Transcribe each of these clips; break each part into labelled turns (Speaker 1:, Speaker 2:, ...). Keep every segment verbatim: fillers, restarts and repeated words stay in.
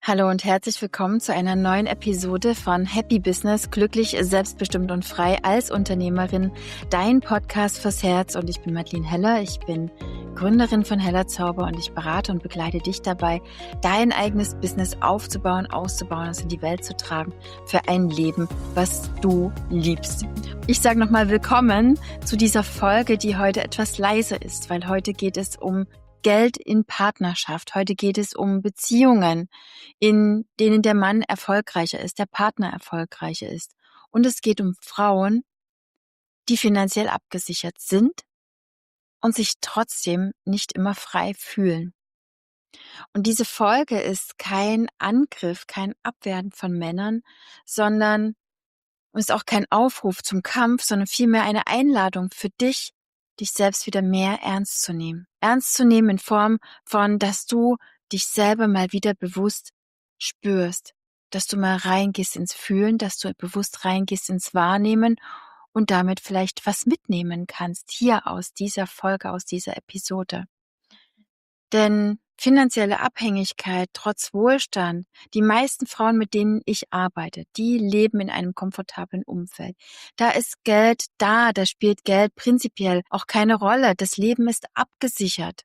Speaker 1: Hallo und herzlich willkommen zu einer neuen Episode von Happy Business, glücklich, selbstbestimmt und frei als Unternehmerin, dein Podcast fürs Herz. Und ich bin Madeleine Heller, ich bin Gründerin von Heller Zauber und ich berate und begleite dich dabei, dein eigenes Business aufzubauen, auszubauen, es in die Welt zu tragen für ein Leben, was du liebst. Ich sage nochmal willkommen zu dieser Folge, die heute etwas leiser ist, weil heute geht es um Geld in Partnerschaft. Heute geht es um Beziehungen, in denen der Mann erfolgreicher ist, der Partner erfolgreicher ist. Und es geht um Frauen, die finanziell abgesichert sind und sich trotzdem nicht immer frei fühlen. Und diese Folge ist kein Angriff, kein Abwerten von Männern, sondern ist auch kein Aufruf zum Kampf, sondern vielmehr eine Einladung für dich, dich selbst wieder mehr ernst zu nehmen. Ernst zu nehmen in Form von, dass du dich selber mal wieder bewusst spürst, dass du mal reingehst ins Fühlen, dass du bewusst reingehst ins Wahrnehmen und damit vielleicht was mitnehmen kannst hier aus dieser Folge, aus dieser Episode. Denn finanzielle Abhängigkeit trotz Wohlstand, die meisten Frauen, mit denen ich arbeite, die leben in einem komfortablen Umfeld. Da ist Geld da, da spielt Geld prinzipiell auch keine Rolle. Das Leben ist abgesichert.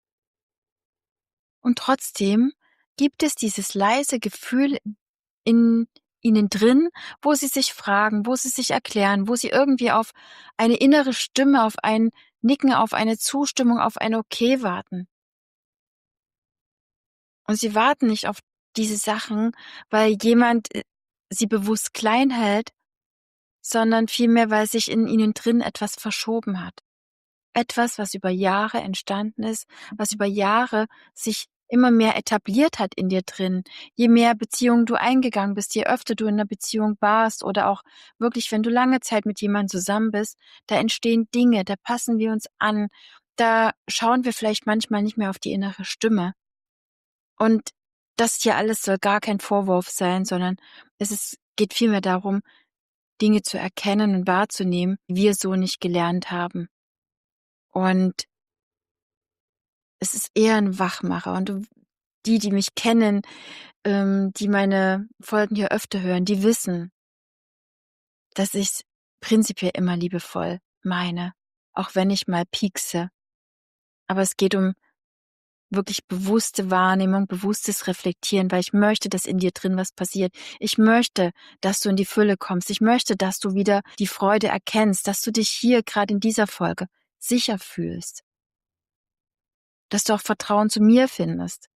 Speaker 1: Und trotzdem gibt es dieses leise Gefühl in ihnen drin, wo sie sich fragen, wo sie sich erklären, wo sie irgendwie auf eine innere Stimme, auf ein Nicken, auf eine Zustimmung, auf ein Okay warten. Und sie warten nicht auf diese Sachen, weil jemand sie bewusst klein hält, sondern vielmehr, weil sich in ihnen drin etwas verschoben hat. Etwas, was über Jahre entstanden ist, was über Jahre sich immer mehr etabliert hat in dir drin. Je mehr Beziehungen du eingegangen bist, je öfter du in einer Beziehung warst oder auch wirklich, wenn du lange Zeit mit jemandem zusammen bist, da entstehen Dinge, da passen wir uns an, da schauen wir vielleicht manchmal nicht mehr auf die innere Stimme. Und das hier alles soll gar kein Vorwurf sein, sondern es ist, geht vielmehr darum, Dinge zu erkennen und wahrzunehmen, die wir so nicht gelernt haben. Und es ist eher ein Wachmacher. Und du, die, die mich kennen, ähm, die meine Folgen hier öfter hören, die wissen, dass ich es prinzipiell immer liebevoll meine, auch wenn ich mal piekse. Aber es geht um wirklich bewusste Wahrnehmung, bewusstes Reflektieren, weil ich möchte, dass in dir drin was passiert. Ich möchte, dass du in die Fülle kommst. Ich möchte, dass du wieder die Freude erkennst, dass du dich hier gerade in dieser Folge sicher fühlst. Dass du auch Vertrauen zu mir findest.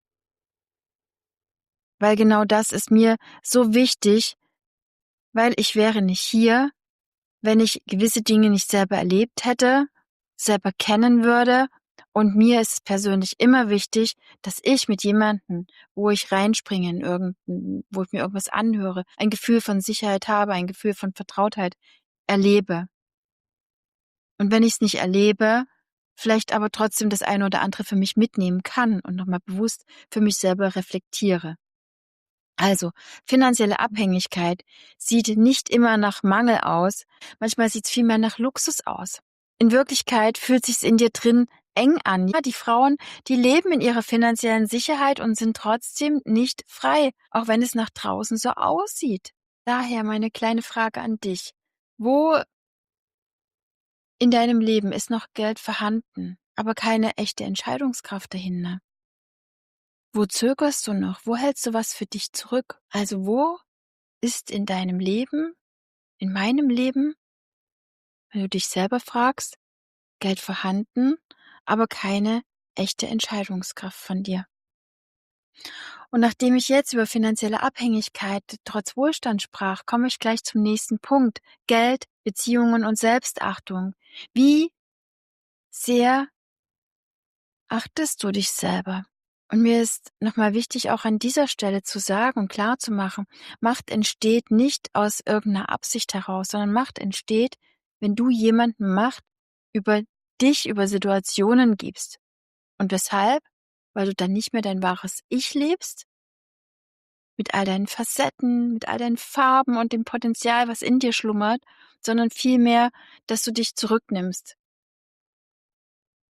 Speaker 1: Weil genau das ist mir so wichtig, weil ich wäre nicht hier, wenn ich gewisse Dinge nicht selber erlebt hätte, selber kennen würde. Und mir ist es persönlich immer wichtig, dass ich mit jemandem, wo ich reinspringe in irgendein, wo ich mir irgendwas anhöre, ein Gefühl von Sicherheit habe, ein Gefühl von Vertrautheit erlebe. Und wenn ich es nicht erlebe, vielleicht aber trotzdem das eine oder andere für mich mitnehmen kann und nochmal bewusst für mich selber reflektiere. Also, finanzielle Abhängigkeit sieht nicht immer nach Mangel aus, manchmal sieht es vielmehr nach Luxus aus. In Wirklichkeit fühlt sich's in dir drin eng an. Ja, die Frauen, die leben in ihrer finanziellen Sicherheit und sind trotzdem nicht frei, auch wenn es nach draußen so aussieht. Daher meine kleine Frage an dich. Wo in deinem Leben ist noch Geld vorhanden, aber keine echte Entscheidungskraft dahinter? Wo zögerst du noch? Wo hältst du was für dich zurück? Also wo ist in deinem Leben, in meinem Leben, wenn du dich selber fragst, Geld vorhanden, aber keine echte Entscheidungskraft von dir? Und nachdem ich jetzt über finanzielle Abhängigkeit trotz Wohlstand sprach, komme ich gleich zum nächsten Punkt. Geld, Beziehungen und Selbstachtung. Wie sehr achtest du dich selber? Und mir ist nochmal wichtig, auch an dieser Stelle zu sagen und klar zu machen, Macht entsteht nicht aus irgendeiner Absicht heraus, sondern Macht entsteht, wenn du jemandem Macht über dich, über Situationen gibst. Und weshalb? Weil du dann nicht mehr dein wahres Ich lebst, mit all deinen Facetten, mit all deinen Farben und dem Potenzial, was in dir schlummert, sondern vielmehr, dass du dich zurücknimmst.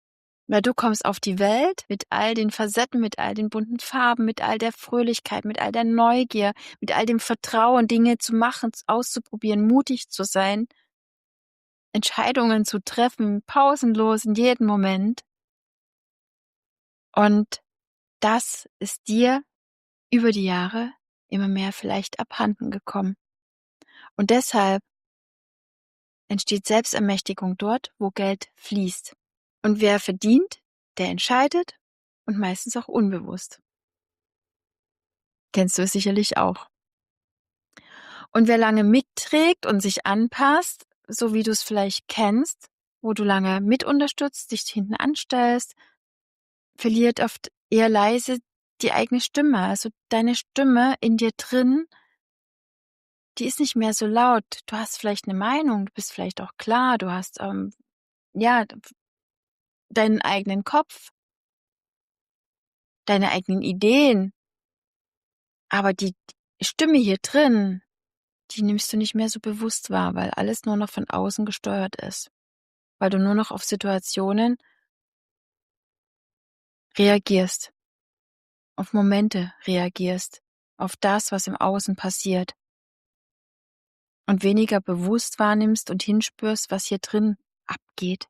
Speaker 1: Weil du kommst auf die Welt mit all den Facetten, mit all den bunten Farben, mit all der Fröhlichkeit, mit all der Neugier, mit all dem Vertrauen, Dinge zu machen, auszuprobieren, mutig zu sein, Entscheidungen zu treffen, pausenlos in jedem Moment. Und das ist dir über die Jahre immer mehr vielleicht abhanden gekommen. Und deshalb entsteht Selbstermächtigung dort, wo Geld fließt. Und wer verdient, der entscheidet und meistens auch unbewusst. Kennst du es sicherlich auch. Und wer lange mitträgt und sich anpasst, so wie du es vielleicht kennst, wo du lange mit unterstützt, dich hinten anstellst, verliert oft eher leise die eigene Stimme. Also deine Stimme in dir drin, die ist nicht mehr so laut. Du hast vielleicht eine Meinung, du bist vielleicht auch klar, du hast ähm, ja deinen eigenen Kopf, deine eigenen Ideen, aber die Stimme hier drin, die nimmst du nicht mehr so bewusst wahr, weil alles nur noch von außen gesteuert ist. Weil du nur noch auf Situationen reagierst, auf Momente reagierst, auf das, was im Außen passiert und weniger bewusst wahrnimmst und hinspürst, was hier drin abgeht.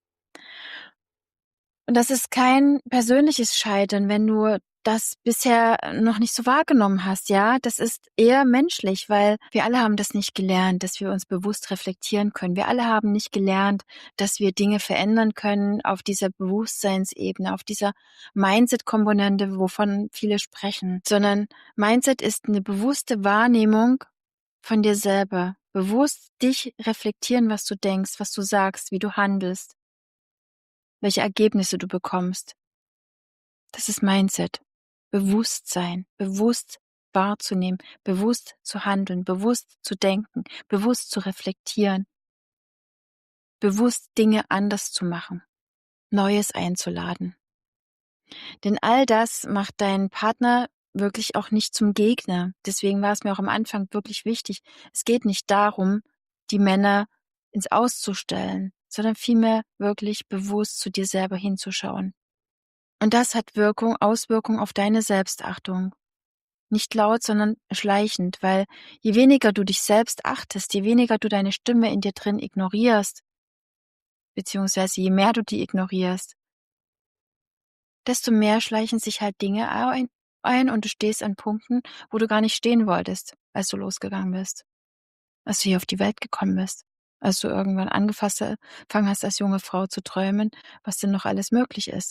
Speaker 1: Und das ist kein persönliches Scheitern, wenn du das bisher noch nicht so wahrgenommen hast, ja. Das ist eher menschlich, weil wir alle haben das nicht gelernt, dass wir uns bewusst reflektieren können. Wir alle haben nicht gelernt, dass wir Dinge verändern können auf dieser Bewusstseinsebene, auf dieser Mindset-Komponente, wovon viele sprechen. Sondern Mindset ist eine bewusste Wahrnehmung von dir selber. Bewusst dich reflektieren, was du denkst, was du sagst, wie du handelst, welche Ergebnisse du bekommst. Das ist Mindset. Bewusstsein, bewusst wahrzunehmen, bewusst zu handeln, bewusst zu denken, bewusst zu reflektieren, bewusst Dinge anders zu machen, Neues einzuladen. Denn all das macht deinen Partner wirklich auch nicht zum Gegner. Deswegen war es mir auch am Anfang wirklich wichtig. Es geht nicht darum, die Männer ins Auszustellen, sondern vielmehr wirklich bewusst zu dir selber hinzuschauen. Und das hat Wirkung, Auswirkung auf deine Selbstachtung. Nicht laut, sondern schleichend, weil je weniger du dich selbst achtest, je weniger du deine Stimme in dir drin ignorierst, beziehungsweise je mehr du die ignorierst, desto mehr schleichen sich halt Dinge ein, ein und du stehst an Punkten, wo du gar nicht stehen wolltest, als du losgegangen bist, als du hier auf die Welt gekommen bist, als du irgendwann angefangen hast, als junge Frau zu träumen, was denn noch alles möglich ist.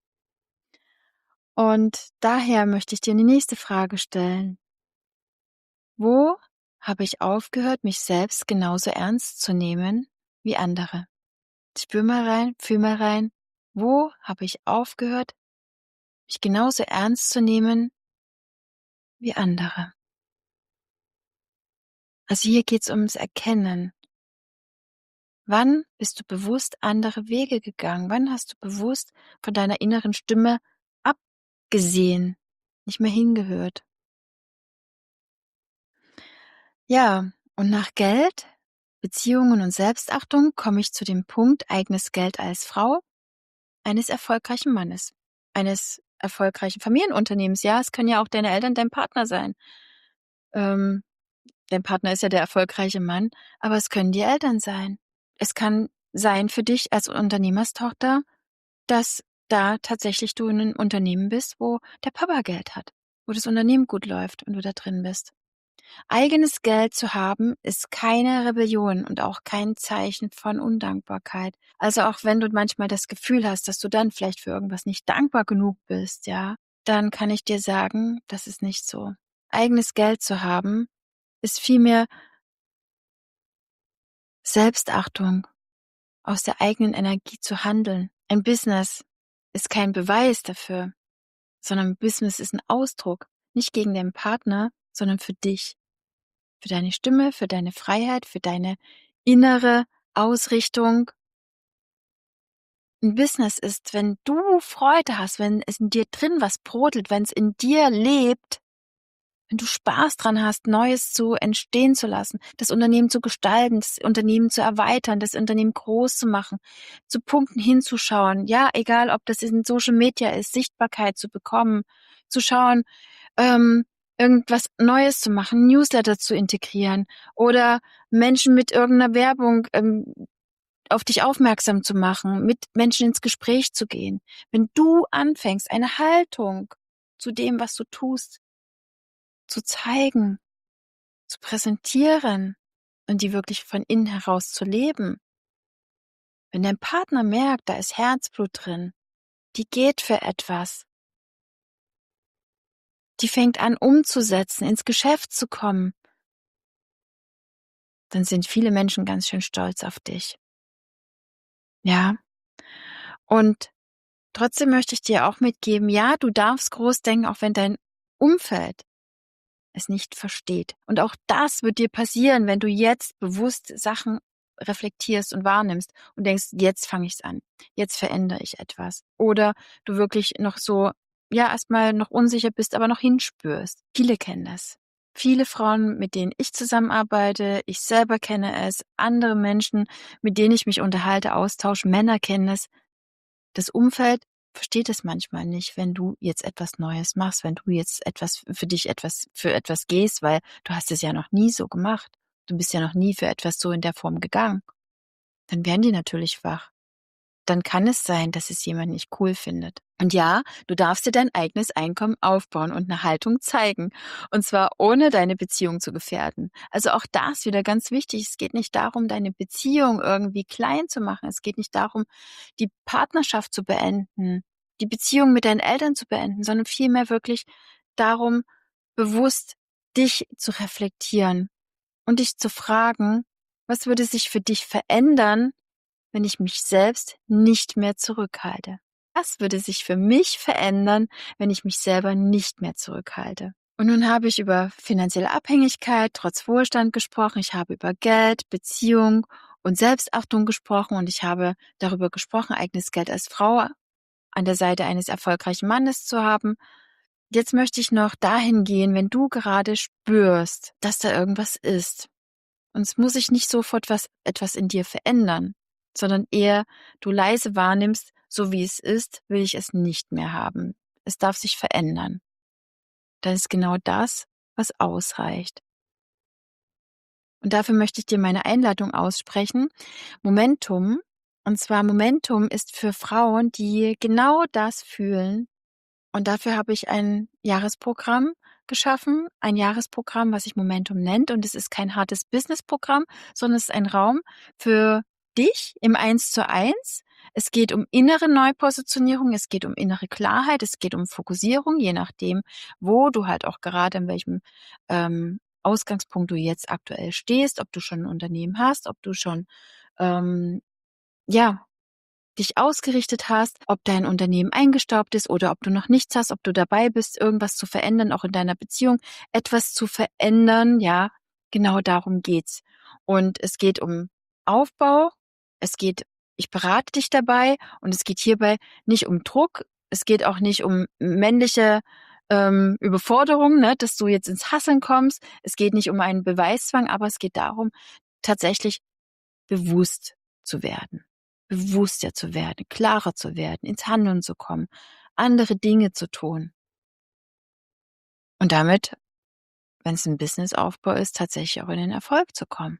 Speaker 1: Und daher möchte ich dir die nächste Frage stellen. Wo habe ich aufgehört, mich selbst genauso ernst zu nehmen wie andere? Spür mal rein, fühl mal rein. Wo habe ich aufgehört, mich genauso ernst zu nehmen wie andere? Also hier geht's ums Erkennen. Wann bist du bewusst andere Wege gegangen? Wann hast du bewusst von deiner inneren Stimme abgesehen, nicht mehr hingehört? Ja, und nach Geld, Beziehungen und Selbstachtung komme ich zu dem Punkt eigenes Geld als Frau eines erfolgreichen Mannes, eines erfolgreichen Familienunternehmens. Ja, es können ja auch deine Eltern, dein Partner sein. Ähm, dein Partner ist ja der erfolgreiche Mann, aber es können die Eltern sein. Es kann sein für dich als Unternehmerstochter, dass da tatsächlich du in einem Unternehmen bist, wo der Papa Geld hat, wo das Unternehmen gut läuft und du da drin bist. Eigenes Geld zu haben, ist keine Rebellion und auch kein Zeichen von Undankbarkeit. Also auch wenn du manchmal das Gefühl hast, dass du dann vielleicht für irgendwas nicht dankbar genug bist, ja, dann kann ich dir sagen, das ist nicht so. Eigenes Geld zu haben, ist vielmehr Selbstachtung, aus der eigenen Energie zu handeln. Ein Business ist kein Beweis dafür, sondern Business ist ein Ausdruck, nicht gegen den Partner, sondern für dich. Für deine Stimme, für deine Freiheit, für deine innere Ausrichtung. Ein Business ist, wenn du Freude hast, wenn es in dir drin was brodelt, wenn es in dir lebt, wenn du Spaß dran hast, Neues zu entstehen zu lassen, das Unternehmen zu gestalten, das Unternehmen zu erweitern, das Unternehmen groß zu machen, zu Punkten hinzuschauen, ja, egal ob das in Social Media ist, Sichtbarkeit zu bekommen, zu schauen, ähm, irgendwas Neues zu machen, Newsletter zu integrieren oder Menschen mit irgendeiner Werbung ähm, auf dich aufmerksam zu machen, mit Menschen ins Gespräch zu gehen. Wenn du anfängst, eine Haltung zu dem, was du tust, zu zeigen, zu präsentieren und die wirklich von innen heraus zu leben. Wenn dein Partner merkt, da ist Herzblut drin, die geht für etwas, die fängt an umzusetzen, ins Geschäft zu kommen, dann sind viele Menschen ganz schön stolz auf dich. Ja, und trotzdem möchte ich dir auch mitgeben, ja, du darfst groß denken, auch wenn dein Umfeld es nicht versteht. Und auch das wird dir passieren, wenn du jetzt bewusst Sachen reflektierst und wahrnimmst und denkst, jetzt fange ich's an, jetzt verändere ich etwas. Oder du wirklich noch so, ja, erstmal noch unsicher bist, aber noch hinspürst. Viele kennen das. Viele Frauen, mit denen ich zusammenarbeite, ich selber kenne es, andere Menschen, mit denen ich mich unterhalte, austausche, Männer kennen es. Das Umfeld versteht es manchmal nicht, wenn du jetzt etwas Neues machst, wenn du jetzt etwas für dich etwas für etwas gehst, weil du hast es ja noch nie so gemacht. Du bist ja noch nie für etwas so in der Form gegangen. Dann werden die natürlich wach. Dann kann es sein, dass es jemand nicht cool findet. Und ja, du darfst dir dein eigenes Einkommen aufbauen und eine Haltung zeigen. Und zwar ohne deine Beziehung zu gefährden. Also auch das wieder ganz wichtig. Es geht nicht darum, deine Beziehung irgendwie klein zu machen. Es geht nicht darum, die Partnerschaft zu beenden, die Beziehung mit deinen Eltern zu beenden, sondern vielmehr wirklich darum, bewusst dich zu reflektieren und dich zu fragen, was würde sich für dich verändern, wenn ich mich selbst nicht mehr zurückhalte? Was würde sich für mich verändern, wenn ich mich selber nicht mehr zurückhalte? Und nun habe ich über finanzielle Abhängigkeit trotz Wohlstand gesprochen. Ich habe über Geld, Beziehung und Selbstachtung gesprochen und ich habe darüber gesprochen, eigenes Geld als Frau an der Seite eines erfolgreichen Mannes zu haben. Jetzt möchte ich noch dahin gehen, wenn du gerade spürst, dass da irgendwas ist. Und es muss sich nicht sofort was, etwas in dir verändern, sondern eher du leise wahrnimmst, so wie es ist, will ich es nicht mehr haben. Es darf sich verändern. Dann ist genau das, was ausreicht. Und dafür möchte ich dir meine Einladung aussprechen. Momentum. Und zwar Momentum ist für Frauen, die genau das fühlen. Und dafür habe ich ein Jahresprogramm geschaffen, ein Jahresprogramm, was sich Momentum nennt. Und es ist kein hartes Businessprogramm, sondern es ist ein Raum für dich im Eins zu Eins. Es geht um innere Neupositionierung, es geht um innere Klarheit, es geht um Fokussierung, je nachdem, wo du halt auch gerade in welchem ähm, Ausgangspunkt du jetzt aktuell stehst, ob du schon ein Unternehmen hast, ob du schon ähm, ja dich ausgerichtet hast, ob dein Unternehmen eingestaubt ist oder ob du noch nichts hast, ob du dabei bist, irgendwas zu verändern, auch in deiner Beziehung, etwas zu verändern, ja, genau darum geht's. Und es geht um Aufbau, es geht, ich berate dich dabei und es geht hierbei nicht um Druck, es geht auch nicht um männliche ähm, Überforderung, ne, dass du jetzt ins Hasseln kommst, es geht nicht um einen Beweiszwang, aber es geht darum, tatsächlich bewusst zu werden, bewusster zu werden, klarer zu werden, ins Handeln zu kommen, andere Dinge zu tun. Und damit, wenn es ein Businessaufbau ist, tatsächlich auch in den Erfolg zu kommen.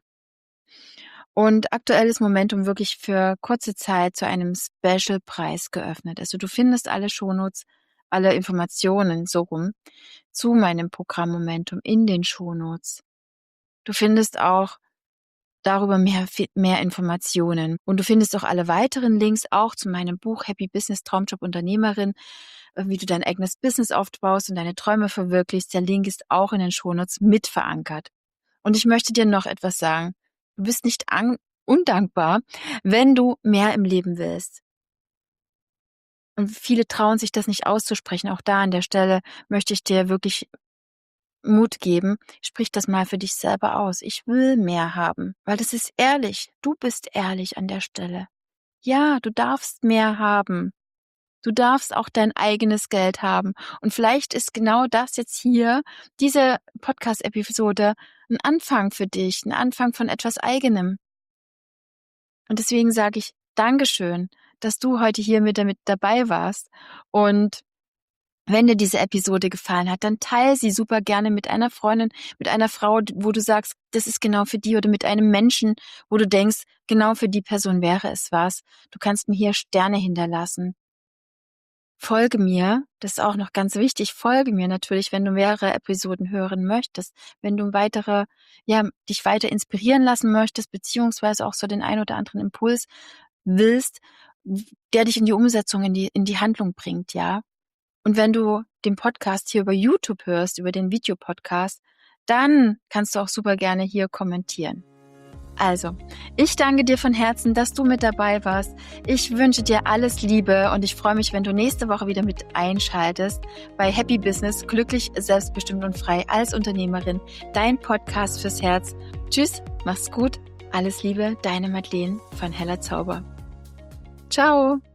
Speaker 1: Und aktuell ist Momentum wirklich für kurze Zeit zu einem Special-Preis geöffnet. Also du findest alle Shownotes, alle Informationen so rum zu meinem Programm Momentum in den Shownotes. Du findest auch darüber mehr, mehr Informationen. Und du findest auch alle weiteren Links auch zu meinem Buch Happy Business Traumjob Unternehmerin, äh, wie du dein eigenes Business aufbaust und deine Träume verwirklichst. Der Link ist auch in den Shownotes mit verankert. Und ich möchte dir noch etwas sagen. Du bist nicht undankbar, wenn du mehr im Leben willst. Und viele trauen sich das nicht auszusprechen. Auch da an der Stelle möchte ich dir wirklich Mut geben, sprich das mal für dich selber aus. Ich will mehr haben, weil das ist ehrlich. Du bist ehrlich an der Stelle. Ja, du darfst mehr haben. Du darfst auch dein eigenes Geld haben. Und vielleicht ist genau das jetzt hier, diese Podcast-Episode, ein Anfang für dich, ein Anfang von etwas Eigenem. Und deswegen sage ich Dankeschön, dass du heute hier mit damit dabei warst. Und wenn dir diese Episode gefallen hat, dann teile sie super gerne mit einer Freundin, mit einer Frau, wo du sagst, das ist genau für die, oder mit einem Menschen, wo du denkst, genau für die Person wäre es was. Du kannst mir hier Sterne hinterlassen. Folge mir, das ist auch noch ganz wichtig, folge mir natürlich, wenn du mehrere Episoden hören möchtest, wenn du weitere, ja, dich weiter inspirieren lassen möchtest, beziehungsweise auch so den ein oder anderen Impuls willst, der dich in die Umsetzung, in die, in die Handlung bringt, ja. Und wenn du den Podcast hier über YouTube hörst, über den Videopodcast, dann kannst du auch super gerne hier kommentieren. Also, ich danke dir von Herzen, dass du mit dabei warst. Ich wünsche dir alles Liebe und ich freue mich, wenn du nächste Woche wieder mit einschaltest bei Happy Business, glücklich, selbstbestimmt und frei als Unternehmerin, dein Podcast fürs Herz. Tschüss, mach's gut, alles Liebe, deine Madeleine von Heller Zauber. Ciao!